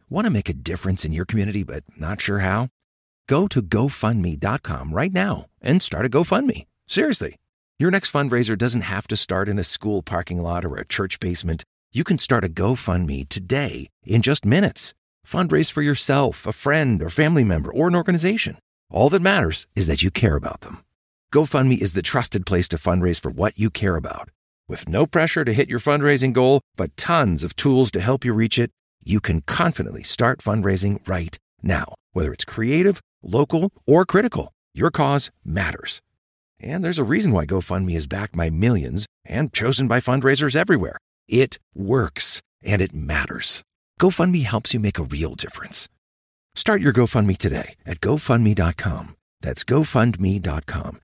Want to make a difference in your community but not sure how? Go to GoFundMe.com right now and start a GoFundMe. Seriously. Your next fundraiser doesn't have to start in a school parking lot or a church basement. You can start a GoFundMe today in just minutes. Fundraise for yourself, a friend, or family member, or an organization. All that matters is that you care about them. GoFundMe is the trusted place to fundraise for what you care about. With no pressure to hit your fundraising goal, but tons of tools to help you reach it, you can confidently start fundraising right now. Whether it's creative, local, or critical, your cause matters. And there's a reason why GoFundMe is backed by millions and chosen by fundraisers everywhere. It works, and it matters. GoFundMe helps you make a real difference. Start your GoFundMe today at GoFundMe.com. That's GoFundMe.com.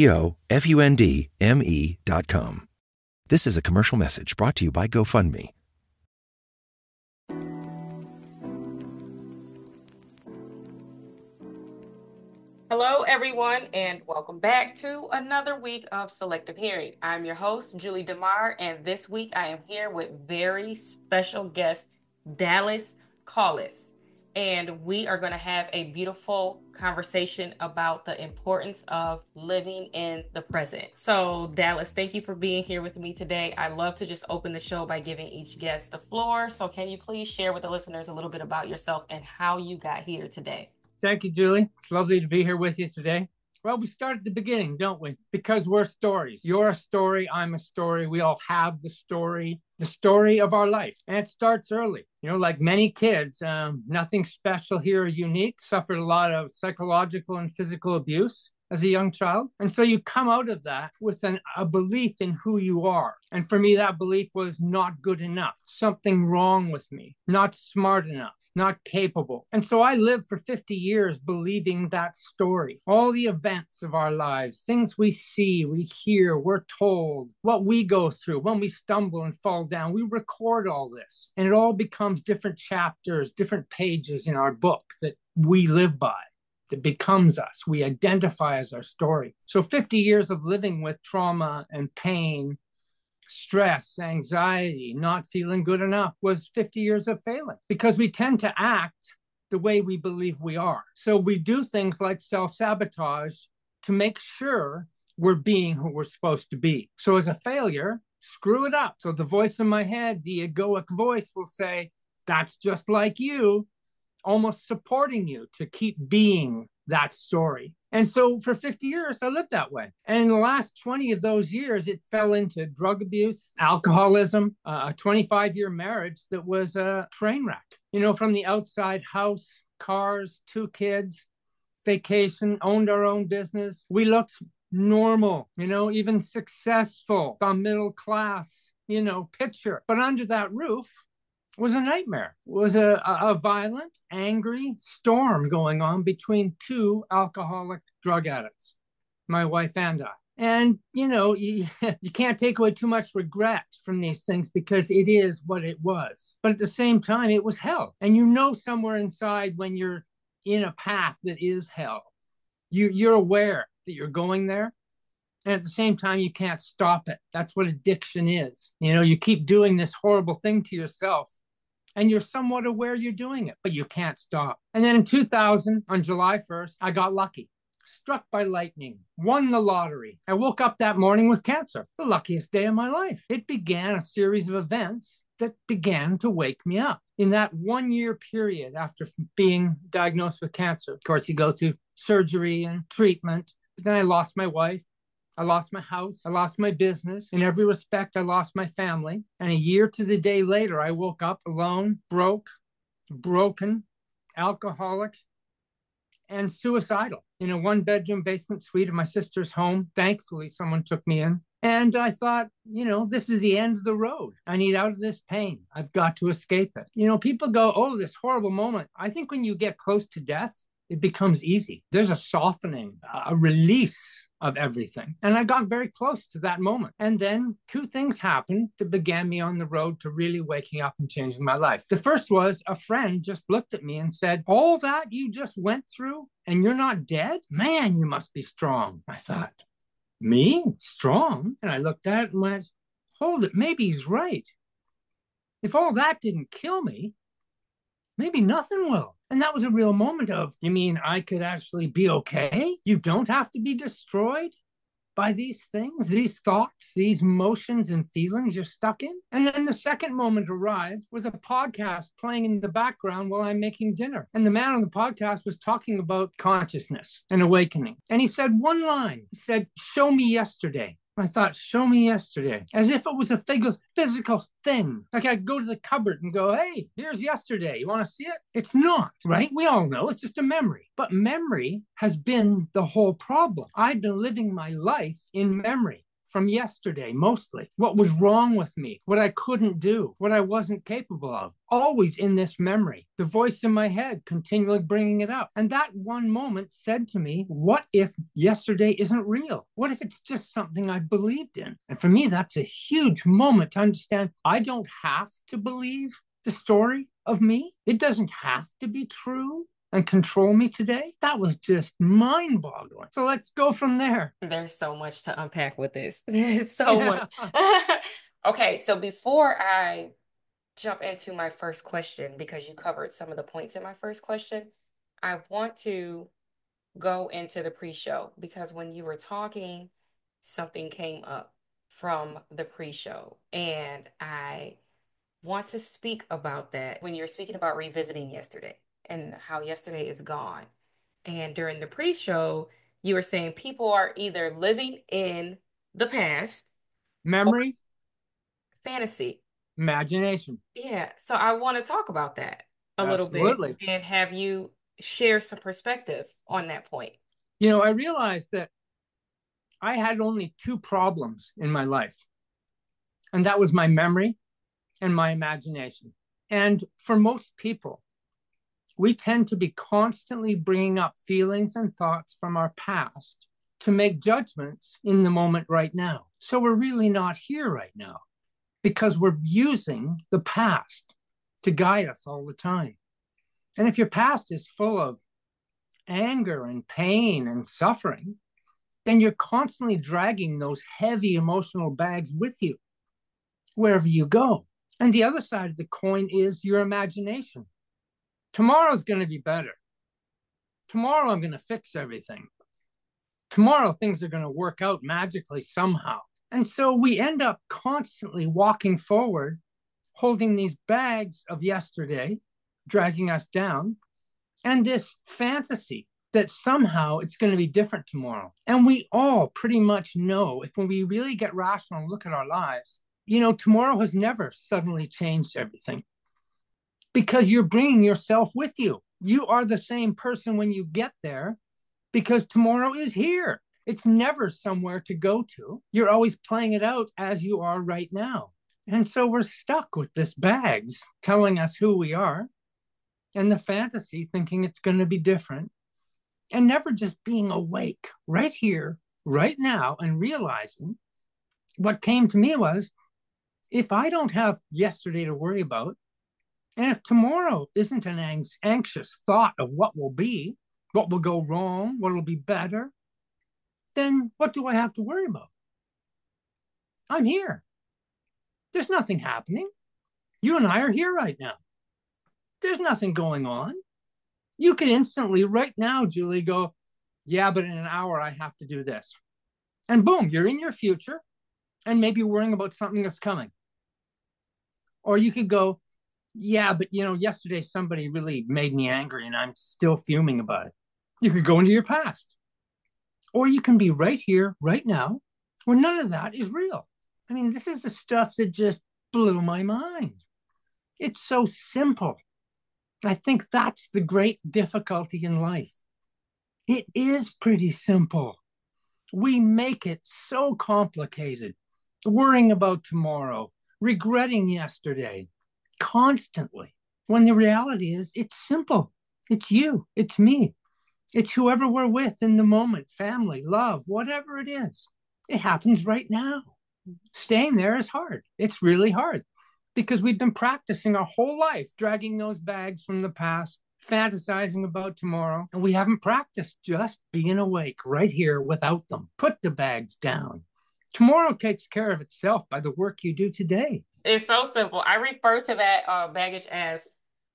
GoFundMe.com. This is a commercial message brought to you by GoFundMe. Hello, everyone, and welcome back to another week of Selective Hearing. I'm your host, Julie DeMar, and this week I am here with very special guest, Dallas Collis. And we are going to have a beautiful conversation about the importance of living in the present. So, Dallas, thank you for being here with me today. I love to just open the show by giving each guest the floor. So can you please share with the listeners a little bit about yourself and how you got here today? Thank you, Julie. It's lovely to be here with you today. Well, we start at the beginning, don't we? Because we're stories. You're a story. I'm a story. We all have the story of our life. And it starts early. You know, like many kids, nothing special here or unique, suffered a lot of psychological and physical abuse as a young child. And so you come out of that with a belief in who you are. And for me, that belief was not good enough, something wrong with me, not smart enough, not capable. And so I lived for 50 years believing that story. All the events of our lives, things we see, we hear, we're told, what we go through, when we stumble and fall down, we record all this. And it all becomes different chapters, different pages in our book that we live by. That becomes us. We identify as our story. So 50 years of living with trauma and pain, stress, anxiety, not feeling good enough was 50 years of failing because we tend to act the way we believe we are. So we do things like self-sabotage to make sure we're being who we're supposed to be. So as a failure, screw it up. So the voice in my head, the egoic voice will say, that's just like you, almost supporting you to keep being that story. And so for 50 years, I lived that way. And in the last 20 of those years, it fell into drug abuse, alcoholism, a 25-year marriage that was a train wreck. You know, from the outside, house, cars, 2 kids, vacation, owned our own business. We looked normal, you know, even successful, a middle class, you know, picture. But under that roof, was a nightmare. It was a violent, angry storm going on between 2 alcoholic drug addicts, my wife and I. And, you know, you can't take away too much regret from these things because it is what it was. But at the same time, it was hell. And you know somewhere inside when you're in a path that is hell, you're aware that you're going there. And at the same time, you can't stop it. That's what addiction is. You know, you keep doing this horrible thing to yourself. And you're somewhat aware you're doing it, but you can't stop. And then in 2000, on July 1st, I got lucky, struck by lightning, won the lottery. I woke up that morning with cancer, the luckiest day of my life. It began a series of events that began to wake me up. In that 1-year period after being diagnosed with cancer, of course, you go through surgery and treatment. But then I lost my wife. I lost my house. I lost my business. In every respect, I lost my family. And a year to the day later, I woke up alone, broken, alcoholic, and suicidal in a 1-bedroom basement suite of my sister's home. Thankfully, someone took me in. And I thought, you know, this is the end of the road. I need out of this pain. I've got to escape it. You know, people go, oh, this horrible moment. I think when you get close to death, it becomes easy. There's a softening, a release of everything. And I got very close to that moment. And then 2 things happened that began me on the road to really waking up and changing my life. The first was a friend just looked at me and said, all that you just went through and you're not dead? Man, you must be strong. I thought, me? Strong? And I looked at it and went, hold it, maybe he's right. If all that didn't kill me, maybe nothing will. And that was a real moment of, you mean I could actually be okay? You don't have to be destroyed by these things, these thoughts, these emotions and feelings you're stuck in. And then the second moment arrived with a podcast playing in the background while I'm making dinner. And the man on the podcast was talking about consciousness and awakening. And he said one line. He said, "Show me yesterday." I thought, show me yesterday, as if it was a physical thing. Like I go to the cupboard and go, hey, here's yesterday. You want to see it? It's not, right? We all know it's just a memory. But memory has been the whole problem. I've been living my life in memory from yesterday, mostly. What was wrong with me, what I couldn't do, what I wasn't capable of, always in this memory. The voice in my head continually bringing it up. And that one moment said to me, what if yesterday isn't real? What if it's just something I've believed in? And for me, that's a huge moment to understand I don't have to believe the story of me. It doesn't have to be true and control me today. That was just mind-boggling. So let's go from there. There's so much to unpack with this. So much. Okay, so before I jump into my first question, because you covered some of the points in my first question, I want to go into the pre-show because when you were talking, something came up from the pre-show, and I want to speak about that. When you're speaking about revisiting yesterday and how yesterday is gone, and during the pre-show, you were saying people are either living in the past, memory, fantasy, imagination. Yeah, so I want to talk about that a little bit Absolutely. and have you share some perspective on that point. You know, I realized that I had only two problems in my life, and that was my memory and my imagination. And for most people, we tend to be constantly bringing up feelings and thoughts from our past to make judgments in the moment right now. So we're really not here right now because we're using the past to guide us all the time. And if your past is full of anger and pain and suffering, then you're constantly dragging those heavy emotional bags with you wherever you go. And the other side of the coin is your imagination. Tomorrow's going to be better. Tomorrow I'm going to fix everything. Tomorrow things are going to work out magically somehow. And so we end up constantly walking forward, holding these bags of yesterday, dragging us down, and this fantasy that somehow it's going to be different tomorrow. And we all pretty much know, if when we really get rational and look at our lives, you know, tomorrow has never suddenly changed everything because you're bringing yourself with you. You are the same person when you get there because tomorrow is here. It's never somewhere to go to. You're always playing it out as you are right now. And so we're stuck with this bags telling us who we are and the fantasy thinking it's going to be different and never just being awake right here, right now, and realizing what came to me was, if I don't have yesterday to worry about, and if tomorrow isn't an anxious thought of what will be, what will go wrong, what will be better, then what do I have to worry about? I'm here. There's nothing happening. You and I are here right now. There's nothing going on. You can instantly, right now, Julie, go, yeah, but in an hour I have to do this. And boom, you're in your future and maybe worrying about something that's coming. Or you could go, yeah, but you know, yesterday somebody really made me angry and I'm still fuming about it. You could go into your past. Or you can be right here, right now, where none of that is real. I mean, this is the stuff that just blew my mind. It's so simple. I think that's the great difficulty in life. It is pretty simple. We make it so complicated, worrying about tomorrow, regretting yesterday, constantly, when the reality is it's simple. It's you, it's me, it's whoever we're with in the moment, family, love, whatever it is. It happens right now. Staying there is hard. It's really hard because we've been practicing our whole life, dragging those bags from the past, fantasizing about tomorrow, and we haven't practiced just being awake right here without them. Put the bags down. Tomorrow takes care of itself by the work you do today. It's so simple. I refer to that baggage as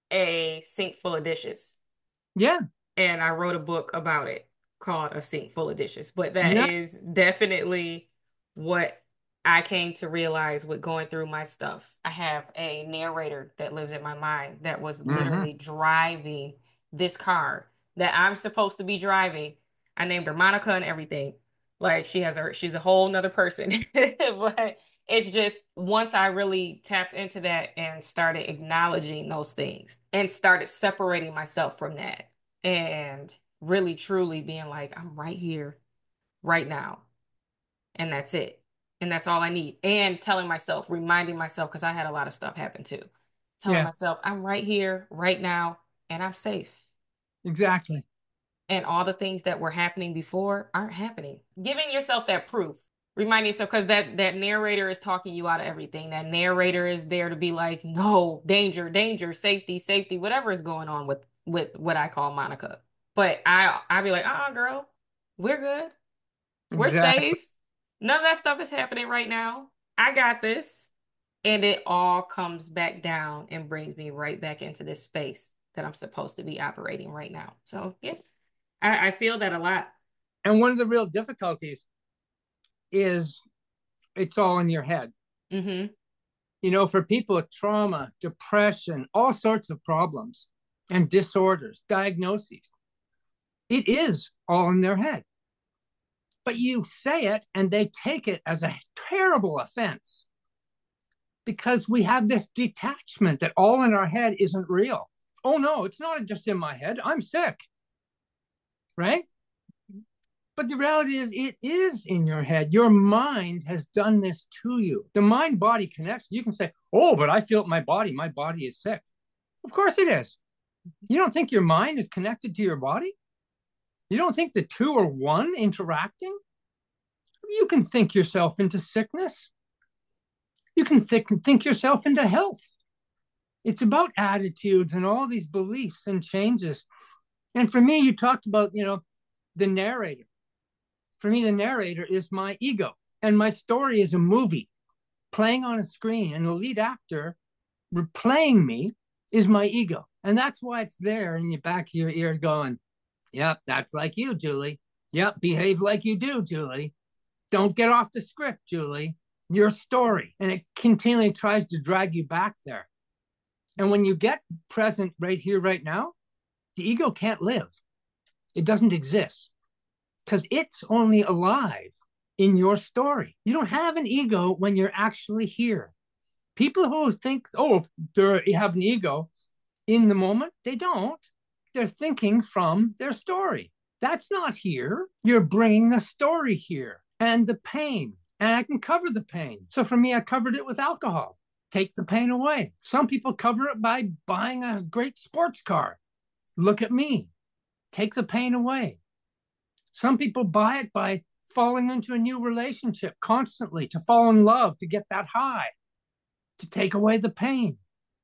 a sink full of dishes. Yeah. And I wrote a book about it called A Sink Full of Dishes. But that Yeah. is definitely what I came to realize with going through my stuff. I have a narrator that lives in my mind that was Hmm. literally driving this car that I'm supposed to be driving. I named her Monica and everything. Like she's a whole nother person. But it's just once I really tapped into that and started acknowledging those things and started separating myself from that and really truly being like, I'm right here, right now. And that's it. And that's all I need. And telling myself, reminding myself, because I had a lot of stuff happen too. Telling Yeah, myself, I'm right here, right now, and I'm safe. exactly. And all the things that were happening before aren't happening. Giving yourself that proof. Reminding yourself, because that narrator is talking you out of everything. That narrator is there to be like, no, danger, danger, safety, safety, whatever is going on with what I call Monica. But I be like, girl, we're good. We're Exactly. safe. None of that stuff is happening right now. I got this. And it all comes back down and brings me right back into this space that I'm supposed to be operating right now. So yeah, I feel that a lot. And one of the real difficulties is it's all in your head. Mm-hmm. For people with trauma, depression, all sorts of problems and disorders, diagnoses, it is all in their head. But you say it and they take it as a terrible offense because we have this detachment that all in our head isn't real. Oh, no, it's not just in my head. I'm sick. Right? But the reality is, it is in your head. Your mind has done this to you. The mind body connection. You can say, oh, but I feel it in my body. My body is sick. Of course it is. You don't think your mind is connected to your body? You don't think the two are one interacting? You can think yourself into sickness. You can think yourself into health. It's about attitudes and all these beliefs and changes. And for me, you talked about, the narrator. For me, the narrator is my ego. And my story is a movie playing on a screen. And the lead actor replaying me is my ego. And that's why it's there in the back of your ear going, yep, that's like you, Julie. Yep, behave like you do, Julie. Don't get off the script, Julie. Your story. And it continually tries to drag you back there. And when you get present right here, right now, the ego can't live. It doesn't exist because it's only alive in your story. You don't have an ego when you're actually here. People who think, oh, they have an ego in the moment, they don't. They're thinking from their story. That's not here. You're bringing the story here and the pain. And I can cover the pain. So for me, I covered it with alcohol. Take the pain away. Some people cover it by buying a great sports car. Look at me. Take the pain away. Some people buy it by falling into a new relationship constantly, to fall in love, to get that high, to take away the pain.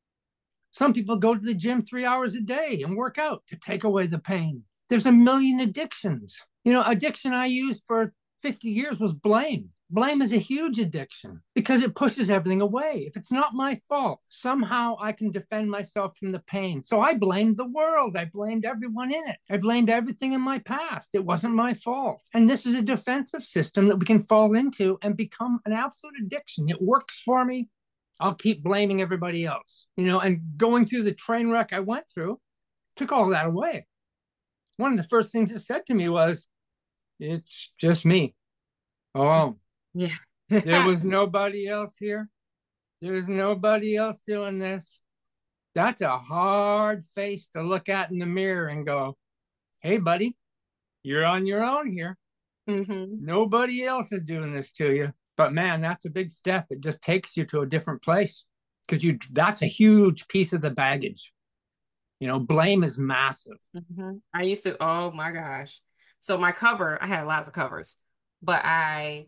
Some people go to the gym 3 hours a day and work out to take away the pain. There's a million addictions. Addiction I used for 50 years was blame. Blame is a huge addiction because it pushes everything away. If it's not my fault, somehow I can defend myself from the pain. So I blamed the world. I blamed everyone in it. I blamed everything in my past. It wasn't my fault. And this is a defensive system that we can fall into and become an absolute addiction. It works for me. I'll keep blaming everybody else, and going through the train wreck I went through took all that away. One of the first things it said to me was, it's just me. Oh, Yeah. there was nobody else here. There's nobody else doing this. That's a hard face to look at in the mirror and go, hey, buddy, you're on your own here. Mm-hmm. Nobody else is doing this to you. But man, that's a big step. It just takes you to a different place because that's a huge piece of the baggage. Blame is massive. Mm-hmm. I used to, oh my gosh. So my cover, I had lots of covers, but I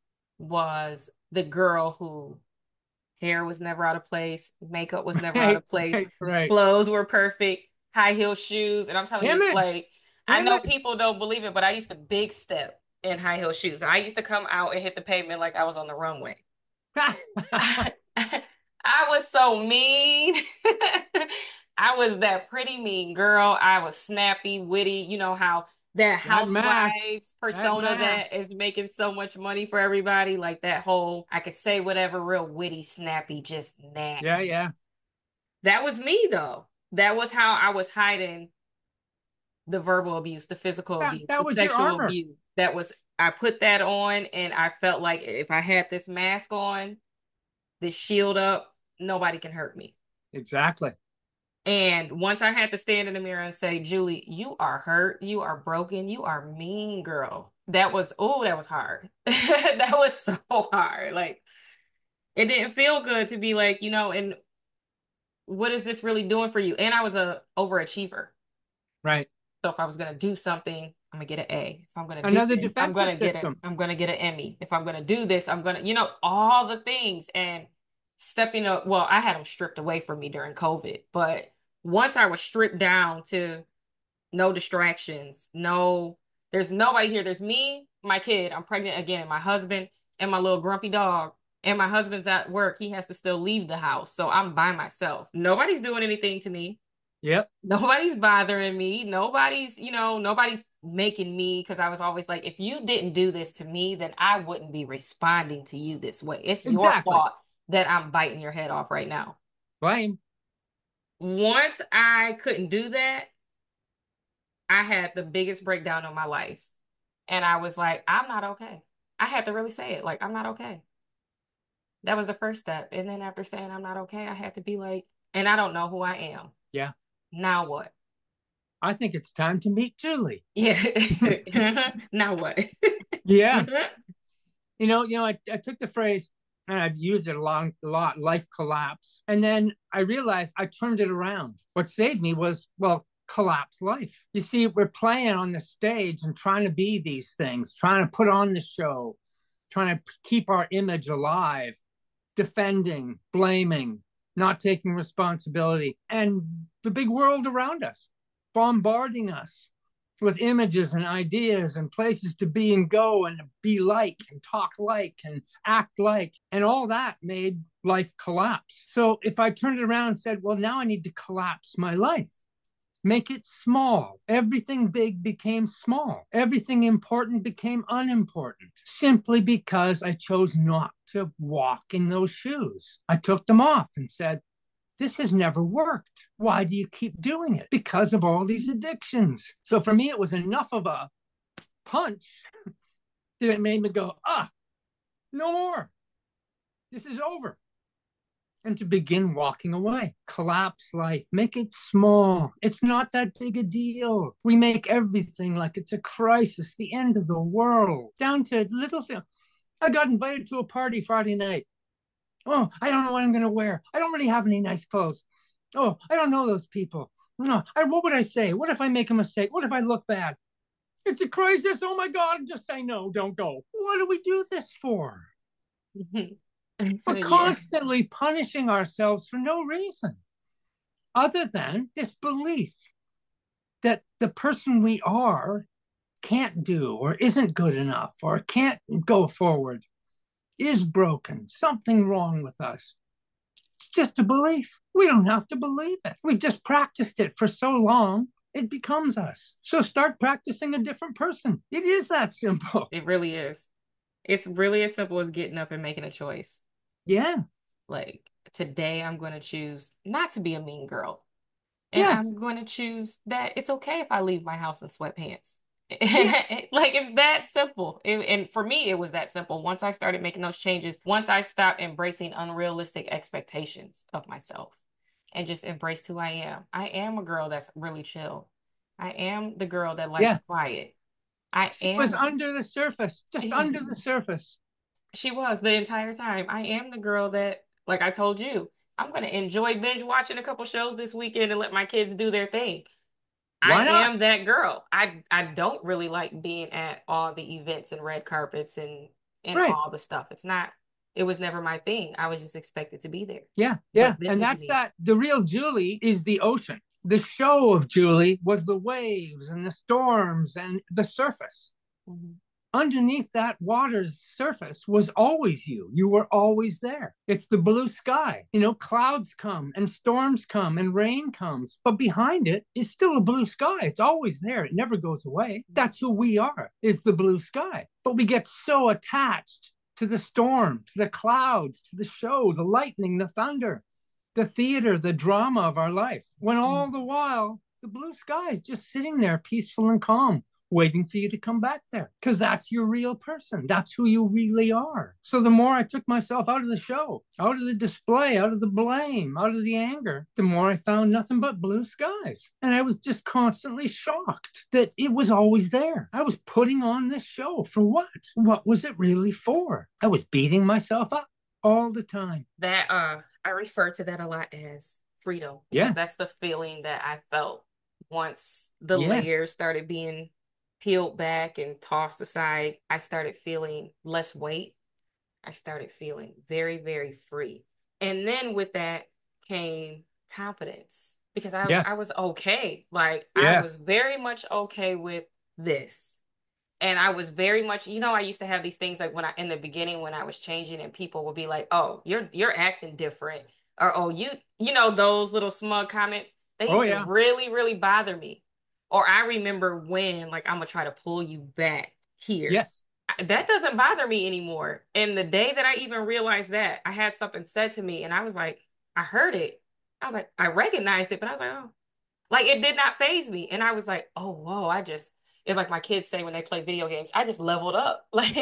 was the girl who hair was never out of place, makeup was never out Right, of place, right. clothes were perfect, high heel shoes. And I'm telling you, Image, like, I know image. people don't believe it, but I used to big step in high heel shoes. I used to come out and hit the pavement like I was on the runway. I was so mean. I was that pretty mean girl. I was snappy, witty. You know how that That mask, housewives that persona that mask. is making so much money for everybody, like that whole I could say whatever, real witty, snappy, just Yeah, nasty. yeah. That was me though. That was how I was hiding the verbal abuse, the physical abuse, That the was your sexual armor. abuse. That was I put that on and I felt like if I had this mask on, this shield up, nobody can hurt me. Exactly. And once I had to stand in the mirror and say, Julie, you are hurt, you are broken, you are mean, girl. That was, oh, that was hard. That was so hard. Like, it didn't feel good to be like, and what is this really doing for you? And I was a overachiever. Right. So if I was gonna do something, I'm gonna get an A. If I'm gonna do Another this, I'm defensive gonna get it. system. I'm gonna get an Emmy. If I'm gonna do this, I'm gonna, all the things. And stepping up, well, I had them stripped away from me during COVID, but once I was stripped down to no distractions, there's nobody here. There's me, my kid, I'm pregnant again, and my husband and my little grumpy dog. And my husband's at work. He has to still leave the house. So I'm by myself. Nobody's doing anything to me. Yep. Nobody's bothering me. Nobody's making me, because I was always like, if you didn't do this to me, then I wouldn't be responding to you this way. It's your Exactly. fault that I'm biting your head off right now. Blame. Once I couldn't do that, I had the biggest breakdown of my life. And I was like, I'm not okay. I had to really say it, like, I'm not okay. That was the first step. And then after saying I'm not okay, I had to be like, and I don't know who I am. Yeah. Now what? I think it's time to meet Julie. Yeah. Now what? Yeah. I took the phrase and I've used it a lot, life collapse. And then I realized I turned it around. What saved me was, well, collapse life. You see, we're playing on the stage and trying to be these things, trying to put on the show, trying to keep our image alive, defending, blaming, not taking responsibility, and the big world around us bombarding us with images and ideas and places to be and go and be like and talk like and act like. And all that made life collapse. So if I turned it around and said, well, now I need to collapse my life, make it small. Everything big became small. Everything important became unimportant simply because I chose not to walk in those shoes. I took them off and said, this has never worked. Why do you keep doing it? Because of all these addictions. So for me, it was enough of a punch that it made me go, no more. This is over. And to begin walking away, collapse life, make it small. It's not that big a deal. We make everything like it's a crisis, the end of the world, down to little things. I got invited to a party Friday night. Oh, I don't know what I'm going to wear. I don't really have any nice clothes. Oh, I don't know those people. No, what would I say? What if I make a mistake? What if I look bad? It's a crisis. Oh my God. Just say no, don't go. What do we do this for? We're constantly punishing ourselves for no reason other than this belief that the person we are can't do or isn't good enough or can't go forward, is broken, something wrong with us. It's just a belief. We don't have to believe it. We've just practiced it for so long, it becomes us. So start practicing a different person. It is that simple. It really is. It's really as simple as getting up and making a choice. Yeah. Like, today I'm going to choose not to be a mean girl. And yes. I'm going to choose that it's okay if I leave my house in sweatpants. Yeah. Like, it's that simple. And for me, it was that simple. Once I started making those changes, once I stopped embracing unrealistic expectations of myself and just embraced who I am a girl that's really chill. I am the girl that likes quiet. She was under the surface, just under the surface. She was the entire time. I am the girl that, like I told you, I'm going to enjoy binge watching a couple shows this weekend and let my kids do their thing. Why not? I am that girl. I don't really like being at all the events and red carpets and right. all the stuff. It was never my thing. I was just expected to be there. Yeah. And that's that. The real Julie is the ocean. The show of Julie was the waves and the storms and the surface. Mm-hmm. underneath that water's surface was always you. You were always there. It's the blue sky. Clouds come and storms come and rain comes, but behind it is still a blue sky. It's always there. It never goes away. That's who we are, is the blue sky. But we get so attached to the storm, to the clouds, to the show, the lightning, the thunder, the theater, the drama of our life, when all the while the blue sky is just sitting there peaceful and calm, waiting for you to come back there, because that's your real person. That's who you really are. So the more I took myself out of the show, out of the display, out of the blame, out of the anger, the more I found nothing but blue skies. And I was just constantly shocked that it was always there. I was putting on this show for what? What was it really for? I was beating myself up all the time. That I refer to that a lot as freedom. Yeah. That's the feeling that I felt once the layers started being peeled back and tossed aside. I started feeling less weight. I started feeling very, very free. And then with that came confidence, because I was okay. Like, I was very much okay with this. And I was very much, I used to have these things like in the beginning when I was changing, and people would be like, "Oh, you're acting different," or "Oh, those little smug comments." They used to really, really bother me. Or I remember when, like, I'm gonna try to pull you back here. Yes. That doesn't bother me anymore. And the day that I even realized that, I had something said to me, and I was like, I heard it. I was like, I recognized it, but I was like, oh, like, it did not faze me. And I was like, oh, whoa, it's like my kids say when they play video games, I just leveled up. Like,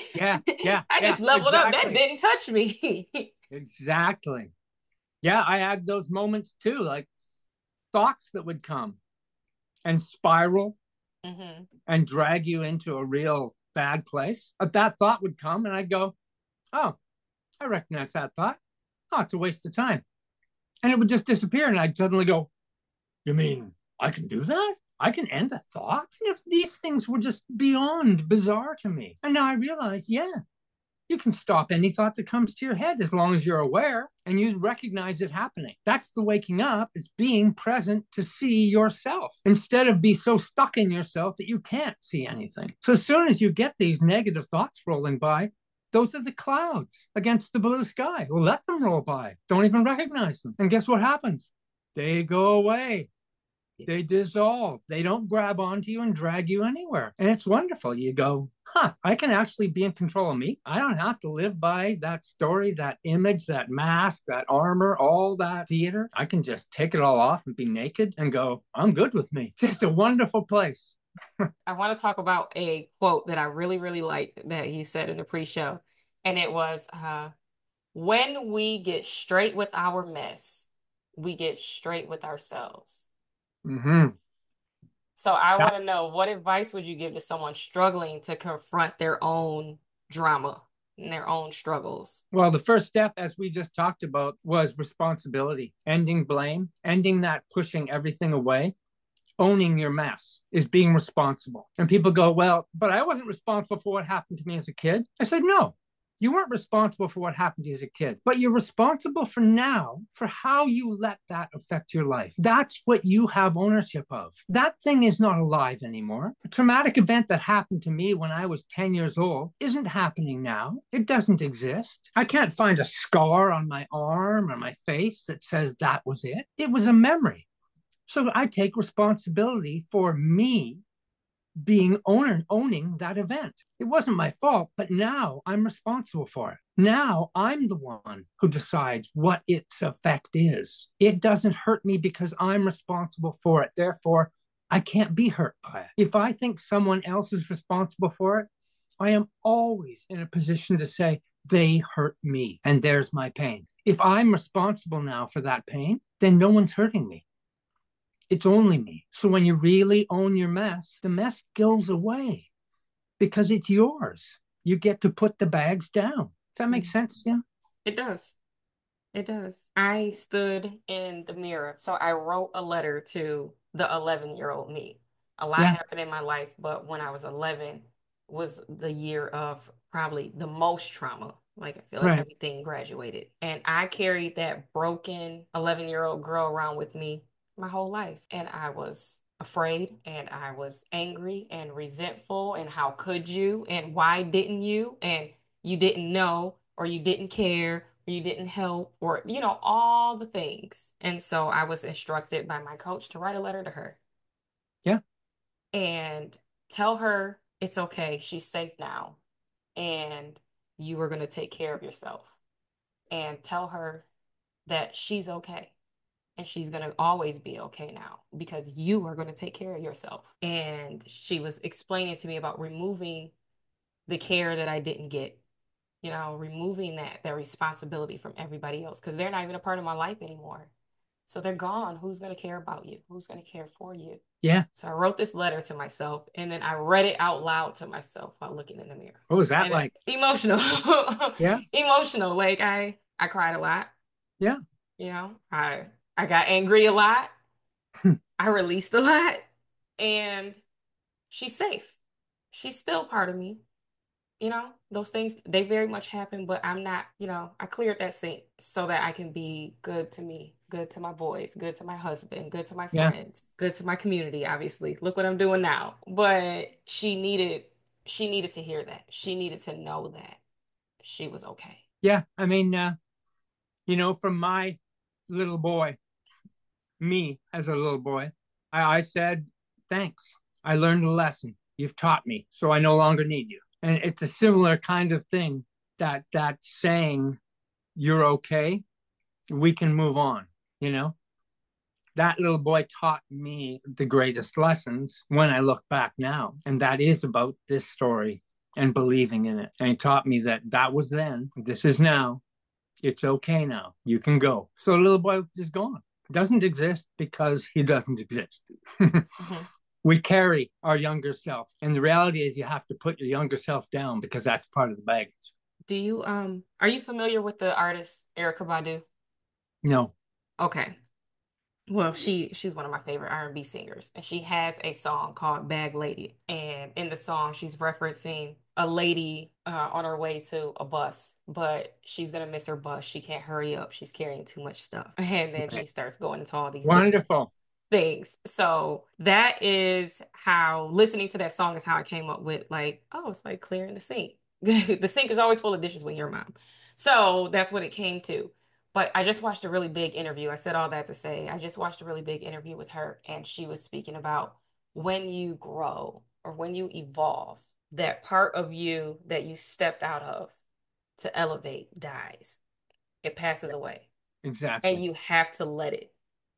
I just leveled up. That didn't touch me. Exactly. Yeah, I had those moments too, like thoughts that would come and spiral and drag you into a real bad place. That thought would come and I'd go, oh, I recognize that thought. Oh, it's a waste of time. And it would just disappear. And I'd suddenly go, you mean I can do that? I can end a thought? And if these things were just beyond bizarre to me. And now I realize, you can stop any thought that comes to your head as long as you're aware and you recognize it happening. That's the waking up, is being present to see yourself instead of be so stuck in yourself that you can't see anything. So as soon as you get these negative thoughts rolling by, those are the clouds against the blue sky. Well, let them roll by. Don't even recognize them. And guess what happens? They go away. They dissolve. They don't grab onto you and drag you anywhere. And it's wonderful. You go, I can actually be in control of me. I don't have to live by that story, that image, that mask, that armor, all that theater. I can just take it all off and be naked and go, I'm good with me. It's just a wonderful place. I want to talk about a quote that I really, really liked that you said in the pre-show. And it was, when we get straight with our mess, we get straight with ourselves. So I want to know, what advice would you give to someone struggling to confront their own drama and their own struggles? Well, the first step, as we just talked about, was responsibility, ending blame, ending that pushing everything away. Owning your mess is being responsible. And people go, well, but I wasn't responsible for what happened to me as a kid. I said, no, you weren't responsible for what happened to you as a kid, but you're responsible for now, for how you let that affect your life. That's what you have ownership of. That thing is not alive anymore. A traumatic event that happened to me when I was 10 years old isn't happening now. It doesn't exist. I can't find a scar on my arm or my face that says that was it. It was a memory. So I take responsibility for me owning that event. It wasn't my fault, but now I'm responsible for it. Now I'm the one who decides what its effect is. It doesn't hurt me because I'm responsible for it. Therefore, I can't be hurt by it. If I think someone else is responsible for it, I am always in a position to say, they hurt me and there's my pain. If I'm responsible now for that pain, then no one's hurting me. It's only me. So when you really own your mess, the mess goes away because it's yours. You get to put the bags down. Does that make sense? Yeah. It does. It does. I stood in the mirror. So I wrote a letter to the 11-year-old me. A lot happened in my life, but when I was 11 was the year of probably the most trauma. Like, I feel like everything graduated. And I carried that broken 11-year-old girl around with me my whole life. And I was afraid and I was angry and resentful and how could you and why didn't you and you didn't know or you didn't care or you didn't help or all the things. And so I was instructed by my coach to write a letter to her Yeah. and tell her it's okay, she's safe now, and you are going to take care of yourself, and tell her that she's okay and she's going to always be okay now because you are going to take care of yourself. And she was explaining to me about removing the care that I didn't get, removing that responsibility from everybody else because they're not even a part of my life anymore. So they're gone. Who's going to care about you? Who's going to care for you? Yeah. So I wrote this letter to myself and then I read it out loud to myself while looking in the mirror. What was that like? Emotional. Yeah. Emotional. Like I cried a lot. Yeah. I got angry a lot. I released a lot. And she's safe. She's still part of me. Those things, they very much happen, but I'm not, I cleared that sink so that I can be good to me, good to my boys, good to my husband, good to my Yeah. friends, good to my community, obviously. Look what I'm doing now. But she needed to hear that. She needed to know that she was okay. Yeah. I mean, from my little boy, me as a little boy, I said, thanks. I learned a lesson. You've taught me, so I no longer need you. And it's a similar kind of thing that saying you're okay, we can move on, That little boy taught me the greatest lessons when I look back now. And that is about this story and believing in it. And he taught me that was then, this is now. It's okay now. You can go. So the little boy is gone. Doesn't exist because he doesn't exist. Mm-hmm. We carry our younger self. And the reality is you have to put your younger self down because that's part of the baggage. Are you familiar with the artist Erykah Badu? No. Okay. Well, she's one of my favorite R&B singers, and she has a song called Bag Lady. And in the song, she's referencing a lady on her way to a bus, but she's gonna miss her bus. She can't hurry up. She's carrying too much stuff. And then she starts going into all these Wonderful things. So that is how listening to that song is how I came up with like, oh, it's like clearing the sink. The sink is always full of dishes when you're mom. So that's what it came to. But I just watched a really big interview. I said all that to say I just watched a really big interview with her, and she was speaking about when you grow or when you evolve, that part of you that you stepped out of to elevate dies. It passes away. Exactly. And you have to let it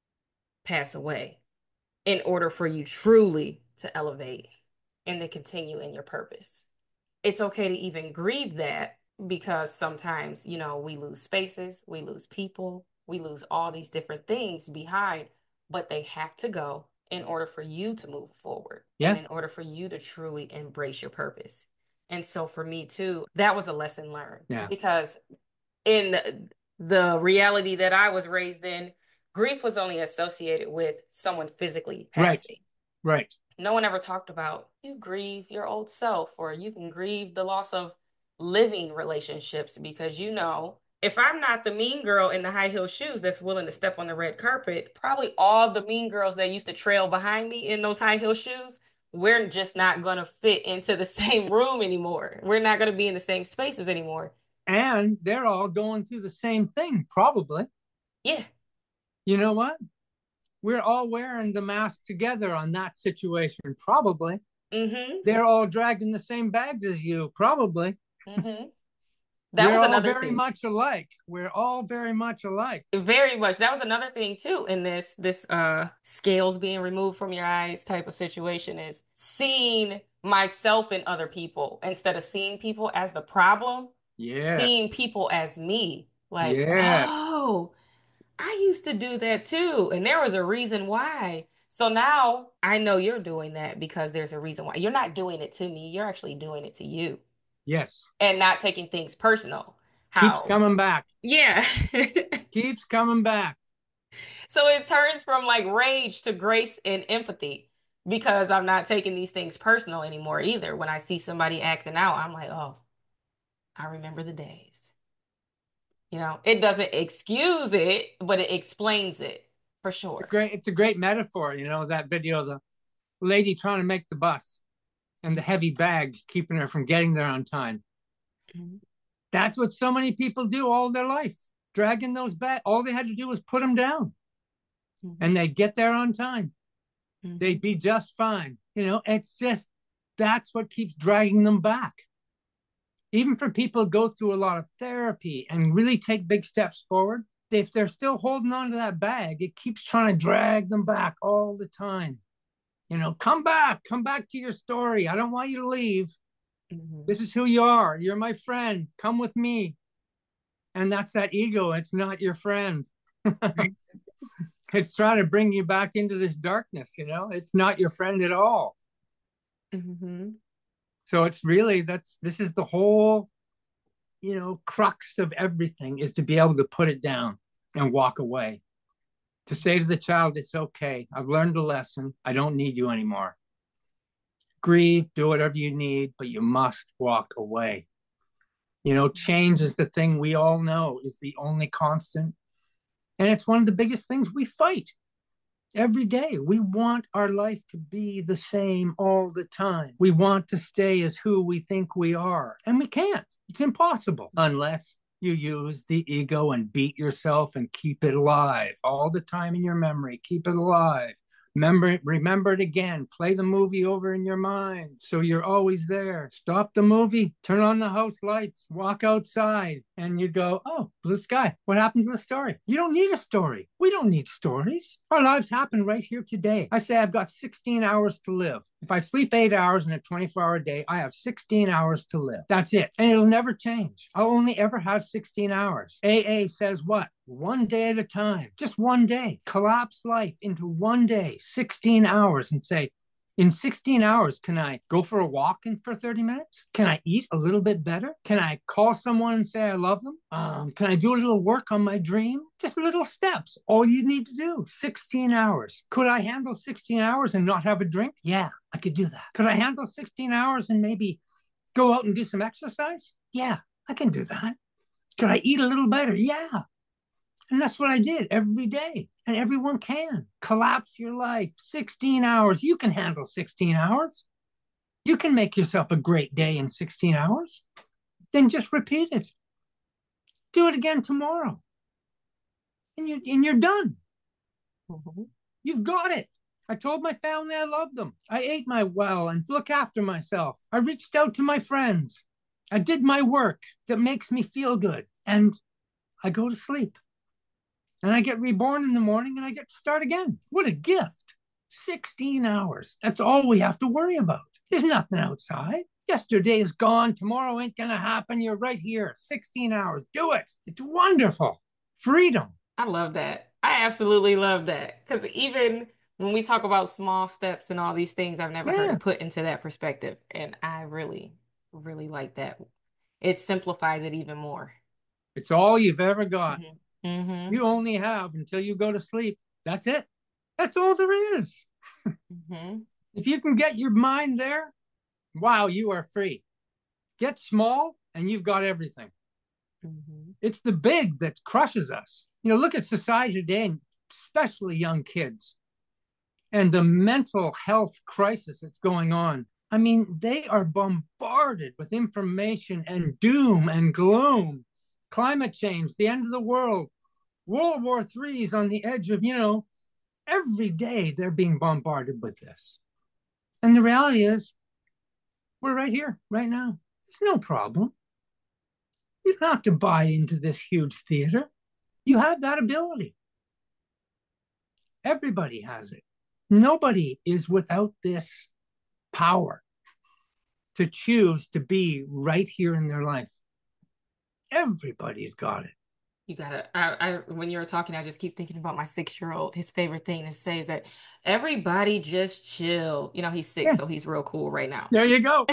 pass away in order for you truly to elevate and to continue in your purpose. It's okay to even grieve that because sometimes, we lose spaces, we lose people, we lose all these different things behind, but they have to go in order for you to move forward and in order for you to truly embrace your purpose. And so for me too, that was a lesson learned because in the reality that I was raised in, grief was only associated with someone physically passing. Right. No one ever talked about you grieve your old self or you can grieve the loss of living relationships because if I'm not the mean girl in the high heel shoes that's willing to step on the red carpet, probably all the mean girls that used to trail behind me in those high heel shoes, we're just not going to fit into the same room anymore. We're not going to be in the same spaces anymore. And they're all going through the same thing, probably. Yeah. You know what? We're all wearing the mask together on that situation, probably. Mm-hmm. They're all dragging the same bags as you, probably. Mm-hmm. We're all very much alike. We're all very much alike. Very much. That was another thing too in this scales being removed from your eyes type of situation is seeing myself in other people instead of seeing people as the problem. Yes. Seeing people as me. Like, oh, I used to do that too. And there was a reason why. So now I know you're doing that because there's a reason why. You're not doing it to me. You're actually doing it to you. Yes. And not taking things personal. Keeps coming back. Yeah. Keeps coming back. So it turns from like rage to grace and empathy because I'm not taking these things personal anymore either. When I see somebody acting out, I'm like, oh, I remember the days. It doesn't excuse it, but it explains it for sure. It's a great metaphor, that video, lady trying to make the bus and the heavy bags keeping her from getting there on time. Mhm. That's what so many people do all their life, dragging those bags. All they had to do was put them down and Mhm. they'd get there on time. They'd Mhm. be just fine. It's just that's what keeps dragging them back. Even for people who go through a lot of therapy and really take big steps forward, if they're still holding on to that bag, it keeps trying to drag them back all the time. Come back to your story. I don't want you to leave. Mhm. This is who you are. You're my friend. Come with me. And that's that ego. It's not your friend. It's trying to bring you back into this darkness. It's not your friend at all. Mhm. So it's really this is the whole, crux of everything is to be able to put it down and walk away. To say to the child, it's okay. I've learned a lesson. I don't need you anymore. Grieve, do whatever you need, but you must walk away. Change is the thing we all know is the only constant. And it's one of the biggest things we fight every day. We want our life to be the same all the time. We want to stay as who we think we are. And we can't. It's impossible unless you use the ego and beat yourself and keep it alive all the time in your memory. Keep it alive. Remember it again. Play the movie over in your mind so you're always there. Stop the movie, turn on the house lights, walk outside, and you go, oh, blue sky. What happened to the story? You don't need a story. We don't need stories. Our lives happen right here today. I say I've got 16 hours to live. If I sleep 8 hours in a 24-hour day, I have 16 hours to live. That's it. And it'll never change. I'll only ever have 16 hours. AA says what? One day at a time, just one day. Collapse life into one day, 16 hours, and say, in 16 hours, can I go for a walk for 30 minutes? Can I eat a little bit better? Can I call someone and say I love them? Can I do a little work on my dream? Just little steps. All you need to do, 16 hours. Could I handle 16 hours and not have a drink? Yeah, I could do that. Could I handle 16 hours and maybe go out and do some exercise? Yeah, I can do that. Could I eat a little better? Yeah. And that's what I did every day. And everyone can collapse your life. 16 hours. You can handle 16 hours. You can make yourself a great day in 16 hours. Then just repeat it. Do it again tomorrow. And you're done. Mhm. You've got it. I told my family I loved them. I ate my well and look after myself. I reached out to my friends. I did my work that makes me feel good. And I go to sleep. And I get reborn in the morning and I get to start again. What a gift. 16 hours. That's all we have to worry about. There's nothing outside. Yesterday is gone. Tomorrow ain't going to happen. You're right here. 16 hours. Do it. It's wonderful. Freedom. I love that. I absolutely love that. Because even when we talk about small steps and all these things, I've never heard Yeah. it put into that perspective. And I really, really like that. It simplifies it even more. It's all you've ever got. Hmm. Hmm. You only have until you go to sleep. That's it. That's all there is. Hmm. If you can get your mind there, wow, you are free. Get small and you've got everything. Hmm. It's the big that crushes us. Look at society today, and especially young kids, and the mental health crisis that's going on. I mean, they are bombarded with information and doom and gloom, climate change, the end of the world, World War III is on the edge of, every day they're being bombarded with this. And the reality is, we're right here, right now. There's no problem. You don't have to buy into this huge theater. You have that ability. Everybody has it. Nobody is without this power to choose to be right here in their life. Everybody's got it. You gotta, when you were talking, I just keep thinking about my 6-year-old. His favorite thing to say is that everybody just chill. He's 6, Yeah, so he's real cool right now. there you go.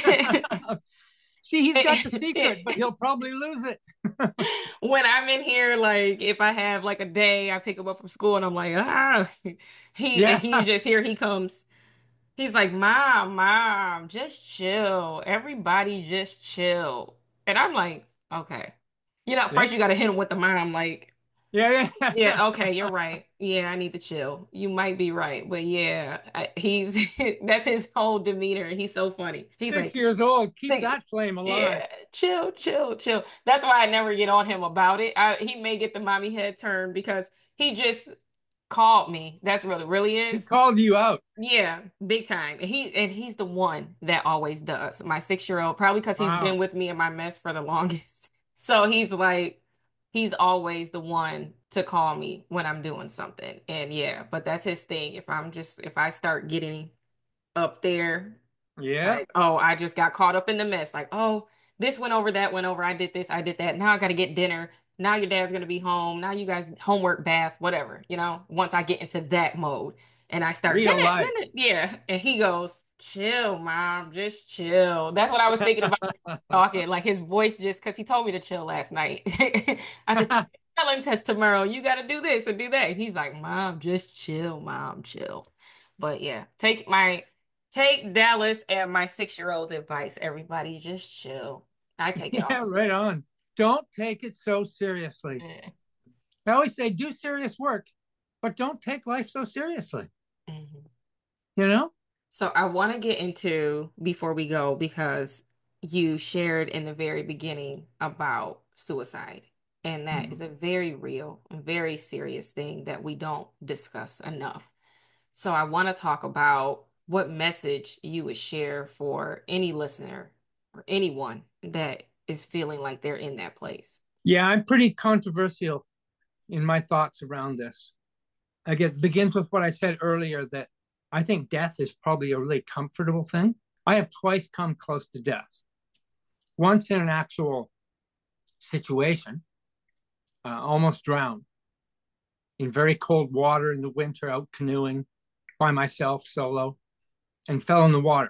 See, he's got the secret, but he'll probably lose it. When I'm in here, like if I have like a day, I pick him up from school and I'm like, Yeah, he's just here, he comes. He's like, Mom, just chill. Everybody just chill. And I'm like, okay. First see, you gotta hit him with the mom, like, Yeah. Yeah, okay, you're right. Yeah, I need to chill. You might be right, but yeah, he's that's his whole demeanor. He's so funny. He's 6 years old. Keep like, that flame alive. yeah, chill, chill, chill. That's why I never get on him about it. He may get the mommy head turn because he just called me. That's really He is. called you out. Yeah, big time. And he's the one that always does. My 6 year old, probably because he's been Wow. with me in my mess for the longest. So he's always the one to call me when I'm doing something. And yeah, but that's his thing. If I start getting up there, Yeah. like, oh, I just got caught up in the mess. Like, oh, this went over, that went over. I did this, I did that. Now I got to get dinner. Now your dad's gonna be home. Now you guys homework, bath, whatever. Once I get into that mode and I start, Real life. yeah, and he goes, "Chill, mom, just chill." That's what I was thinking about talking. Like his voice, just because he told me to chill last night. I said, spelling test tomorrow. You got to do this and do that. He's like, "Mom, just chill, mom, chill." But yeah, take Dallas and my 6 year old's advice. Everybody just chill. I take it all. Yeah, right on. Don't take it so seriously. Yeah. I always say do serious work, but don't take life so seriously. Mhm. You know? So I want to get into before we go because you shared in the very beginning about suicide. And that is a very real and very serious thing that we don't discuss enough. So I want to talk about what message you would share for any listener or anyone that is feeling like they're in that place. Yeah, I'm pretty controversial in my thoughts around this. I guess it begins with what I said earlier that I think death is probably a really comfortable thing. I have twice come close to death. Once in an actual situation, almost drowned in very cold water in the winter, out canoeing by myself solo, and fell in the water.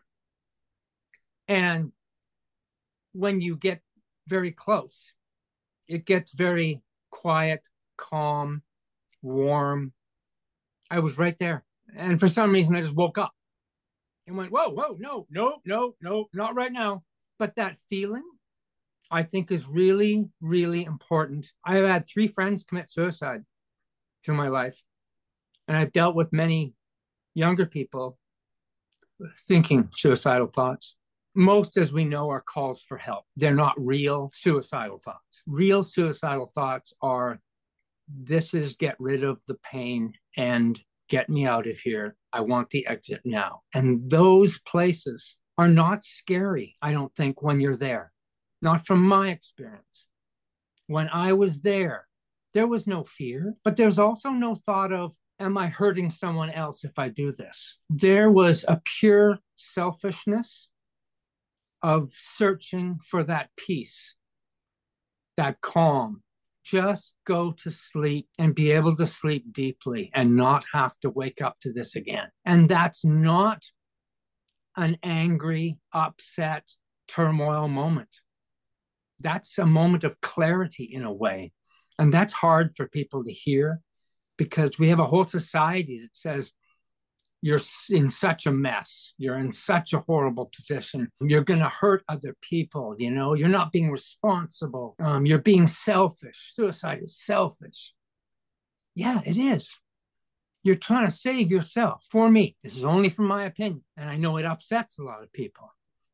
And when you get very close, it gets very quiet, calm, warm. I was right there. And for some reason, I just woke up and went, whoa, whoa, no, no, no, no, not right now. But that feeling, I think, is really, really important. I have had 3 friends commit suicide through my life, and I've dealt with many younger people thinking suicidal thoughts. Most, as we know, are calls for help. They're not real suicidal thoughts. Real suicidal thoughts are this is get rid of the pain and get me out of here. I want the exit now. And those places are not scary, I don't think, when you're there. Not from my experience. When I was there was no fear, but there's also no thought of, am I hurting someone else if I do this? There was a pure selfishness of searching for that peace, that calm. Just go to sleep and be able to sleep deeply and not have to wake up to this again. And that's not an angry, upset, turmoil moment. That's a moment of clarity in a way. And that's hard for people to hear because we have a whole society that says, you're in such a mess. You're in such a horrible position. You're going to hurt other people. You're not being responsible. You're being selfish. Suicide is selfish. Yeah, it is. You're trying to save yourself. For me, this is only from my opinion, and I know it upsets a lot of people.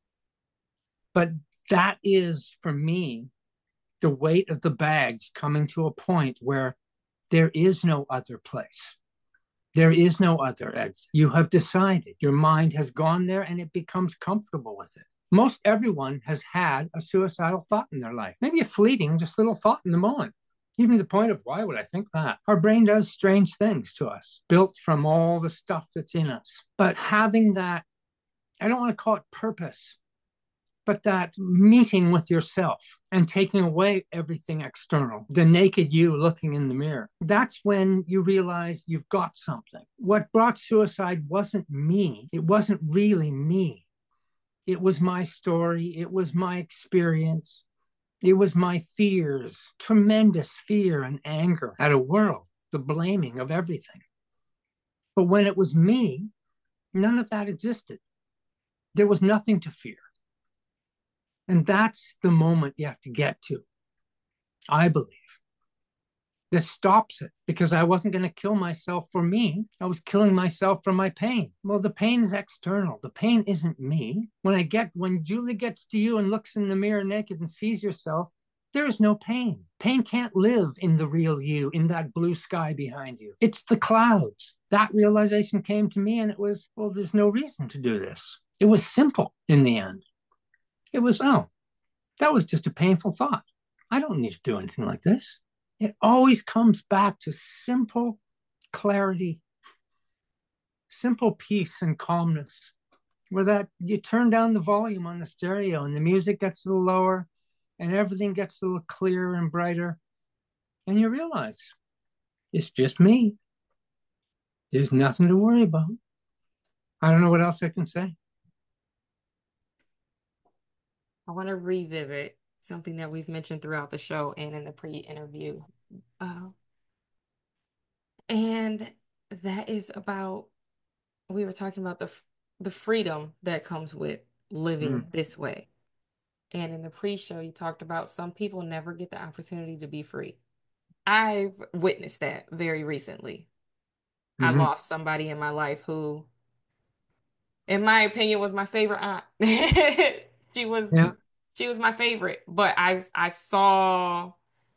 But that is, for me, the weight of the bags coming to a point where there is no other place. There is no other exit. You have decided. Your mind has gone there and it becomes comfortable with it. Most everyone has had a suicidal thought in their life. Maybe a fleeting, just little thought in the moment. Even to the point of, why would I think that? Our brain does strange things to us, built from all the stuff that's in us. But having that, I don't want to call it purpose, but that meeting with yourself and taking away everything external, the naked you looking in the mirror, that's when you realize you've got something. What brought suicide wasn't me. It wasn't really me. It was my story. It was my experience. It was my fears, tremendous fear and anger at a world, the blaming of everything. But when it was me, none of that existed. There was nothing to fear. And that's the moment you have to get to, I believe. This stops it because I wasn't going to kill myself for me. I was killing myself for my pain. Well, the pain is external. The pain isn't me. When Julie gets to you and looks in the mirror naked and sees yourself, there is no pain. Pain can't live in the real you, in that blue sky behind you. It's the clouds. That realization came to me, and it was, well, there's no reason to do this. It was simple in the end. It was, oh, that was just a painful thought. I don't need to do anything like this. It always comes back to simple clarity, simple peace and calmness, where that you turn down the volume on the stereo and the music gets a little lower and everything gets a little clearer and brighter. And you realize it's just me. There's nothing to worry about. I don't know what else I can say. I want to revisit something that we've mentioned throughout the show and in the pre-interview. And that is about, we were talking about the freedom that comes with living this way. And in the pre-show, you talked about some people never get the opportunity to be free. I've witnessed that very recently. I lost somebody in my life who, in my opinion, was my favorite aunt. She was my favorite, but I saw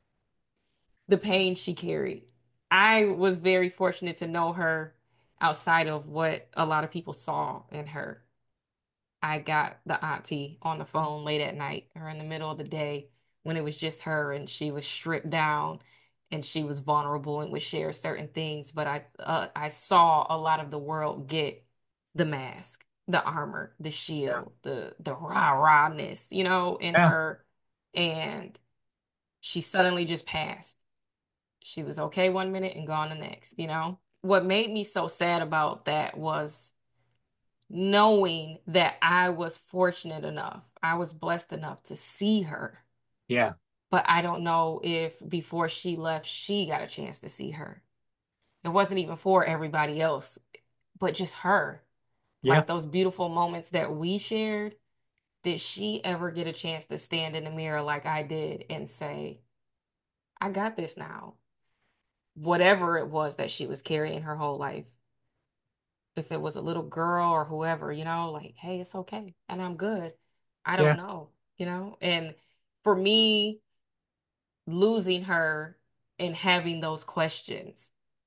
the pain she carried. I was very fortunate to know her outside of what a lot of people saw in her. I got the auntie on the phone late at night or in the middle of the day when it was just her and she was stripped down and she was vulnerable and would share certain things. But I saw a lot of the world get the mask, the armor, the shield, the rah-rahness, in her. And she suddenly just passed. She was okay one minute and gone the next, What made me so sad about that was knowing that I was fortunate enough, I was blessed enough to see her. Yeah. But I don't know if before she left, she got a chance to see her. It wasn't even for everybody else, but just her. Yeah. Like those beautiful moments that we shared. Did she ever get a chance to stand in the mirror like I did and say, I got this now? Whatever it was that she was carrying her whole life. If it was a little girl or whoever, like, hey, it's okay. And I'm good. I don't know, And for me, losing her and having those questions,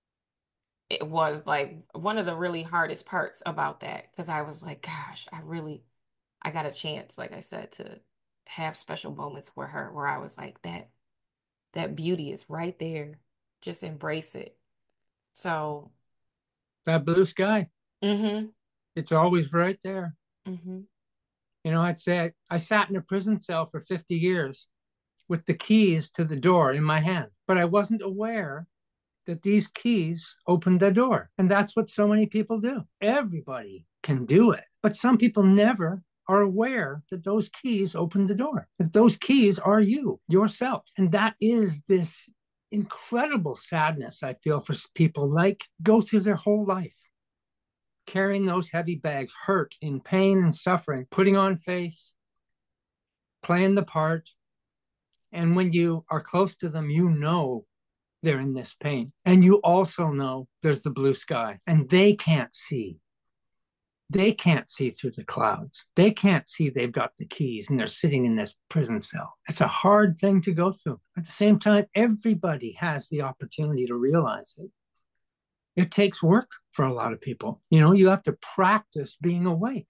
it was like one of the really hardest parts about that. Because I was like, gosh, I got a chance, like I said, to have special moments with her where I was like, that beauty is right there. Just embrace it. So that blue sky. Mm-hmm. It's always right there. Mm-hmm. I'd say I sat in a prison cell for 50 years with the keys to the door in my hand, but I wasn't aware that these keys opened the door. And that's what so many people do. Everybody can do it, but some people never are aware that those keys open the door, that those keys are you, yourself. And that is this incredible sadness I feel for people like go through their whole life carrying those heavy bags, hurt, in pain and suffering, putting on face, playing the part. And when you are close to them, they're in this pain. And you also know there's the blue sky, and they can't see. They can't see through the clouds. They can't see they've got the keys and they're sitting in this prison cell. It's a hard thing to go through. At the same time, everybody has the opportunity to realize it. It takes work for a lot of people. You have to practice being awake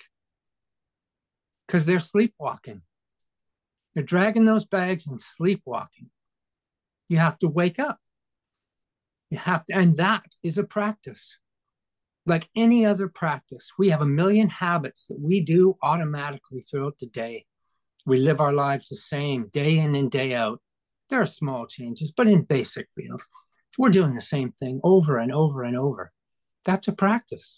because they're sleepwalking. They're dragging those bags and sleepwalking. You have to wake up. And that is a practice. Like any other practice, we have a million habits that we do automatically throughout the day. We live our lives the same day in and day out. There are small changes, but in basic fields, we're doing the same thing over and over and over. That's a practice.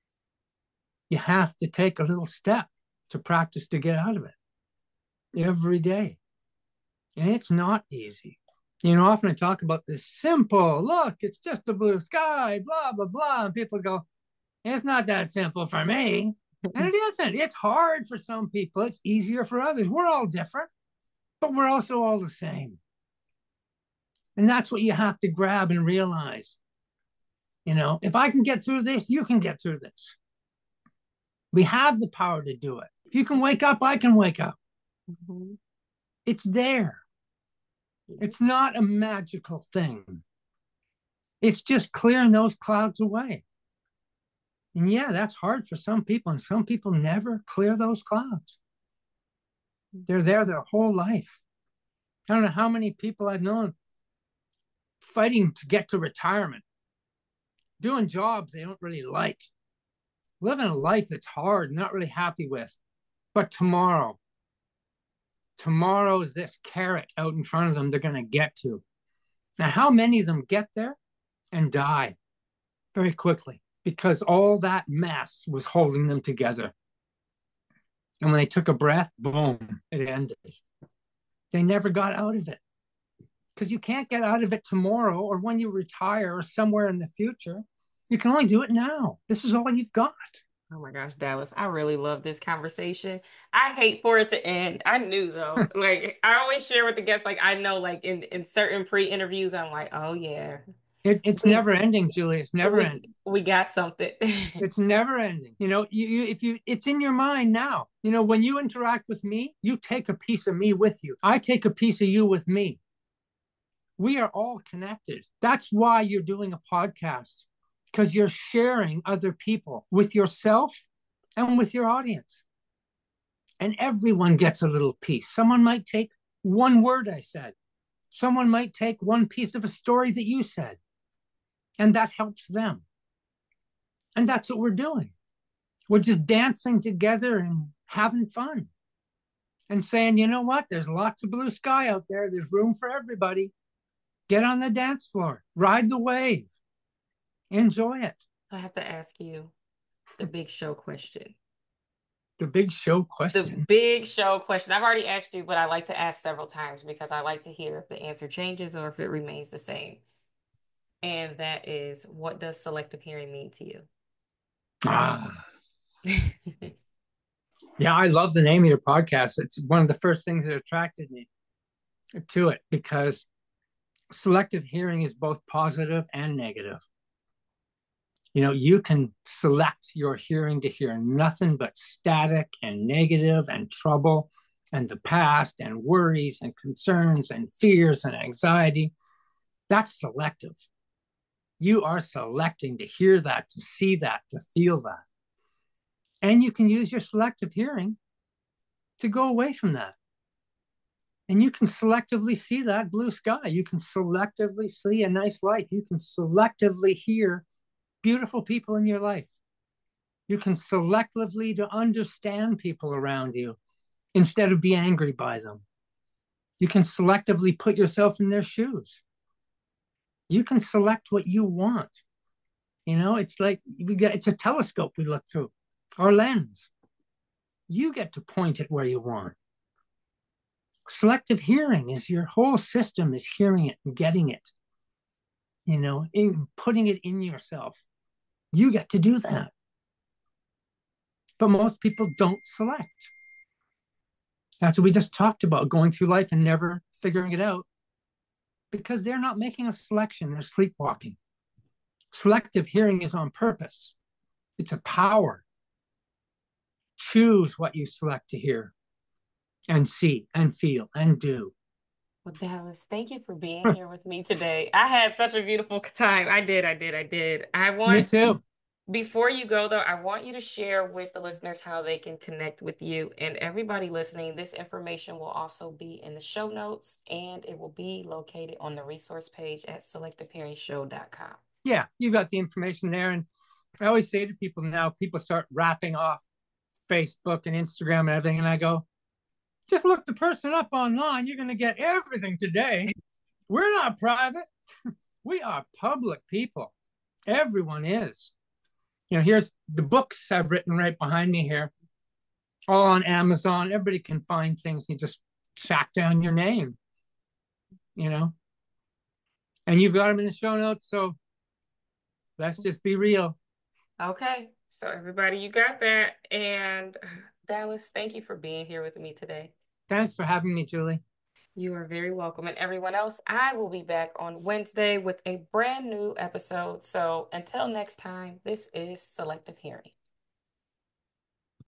You have to take a little step to practice to get out of it every day. And it's not easy. Often I talk about this simple, look, it's just the blue sky, blah, blah, blah. And people go, it's not that simple for me. And it isn't. It's hard for some people. It's easier for others. We're all different, but we're also all the same. And that's what you have to grab and realize. If I can get through this, you can get through this. We have the power to do it. If you can wake up, I can wake up. Mm-hmm. It's there. It's not a magical thing. It's just clearing those clouds away. And yeah, that's hard for some people, and some people never clear those clouds. They're there their whole life. I don't know how many people I've known fighting to get to retirement, doing jobs they don't really like, living a life that's hard, not really happy with. But tomorrow is this carrot out in front of them they're going to get to. Now, how many of them get there and die very quickly because all that mess was holding them together? And when they took a breath, boom, it ended. They never got out of it because you can't get out of it tomorrow or when you retire or somewhere in the future. You can only do it now. This is all you've got. Oh my gosh, Dallas, I really love this conversation. I hate for it to end. I knew though, like I always share with the guests, like I know like in certain pre-interviews, I'm like, oh yeah. It's never ending, Julie. It's never ending. We got something. It's never ending. It's in your mind now. When you interact with me, you take a piece of me with you. I take a piece of you with me. We are all connected. That's why you're doing a podcast, because you're sharing other people with yourself and with your audience. And everyone gets a little piece. Someone might take one word I said. Someone might take one piece of a story that you said. And that helps them. And that's what we're doing. We're just dancing together and having fun. And saying, you know what? There's lots of blue sky out there. There's room for everybody. Get on the dance floor. Ride the wave. Enjoy it. I have to ask you the big show question. The big show question? The big show question. I've already asked you, but I like to ask several times because I like to hear if the answer changes or if it remains the same. And that is, what does selective hearing mean to you? Yeah, I love the name of your podcast. It's one of the first things that attracted me to it because selective hearing is both positive and negative. You can select your hearing to hear nothing but static and negative and trouble and the past and worries and concerns and fears and anxiety. That's selective. You are selecting to hear that, to see that, to feel that. And you can use your selective hearing to go away from that. And you can selectively see that blue sky. You can selectively see a nice life. You can selectively hear beautiful people in your life. You can selectively to understand people around you instead of be angry by them. You can selectively put yourself in their shoes. You can select what you want. It's like it's a telescope we look through, our lens. You get to point it where you want. Selective hearing is your whole system is hearing it and getting it, putting it in yourself. You get to do that. But most people don't select. That's what we just talked about, going through life and never figuring it out because they're not making a selection. They're sleepwalking. Selective hearing is on purpose. It's a power. Choose what you select to hear and see and feel and do. Well, Dallas, thank you for being here with me today. I had such a beautiful time. I did. Me too. Before you go, though, I want you to share with the listeners how they can connect with you. And everybody listening, this information will also be in the show notes, and it will be located on the resource page at selectivehearingshow.com. Yeah, you've got the information there. And I always say to people now, people start wrapping off Facebook and Instagram and everything. And I go, just look the person up online. You're going to get everything today. We're not private. We are public people. Everyone is. Here's the books I've written right behind me here, all on Amazon. Everybody can find things. You just track down your name, and you've got them in the show notes. So let's just be real. Okay. So everybody, you got that. And Dallas, thank you for being here with me today. Thanks for having me, Julie. You are very welcome. And everyone else, I will be back on Wednesday with a brand new episode. So until next time, this is Selective Hearing.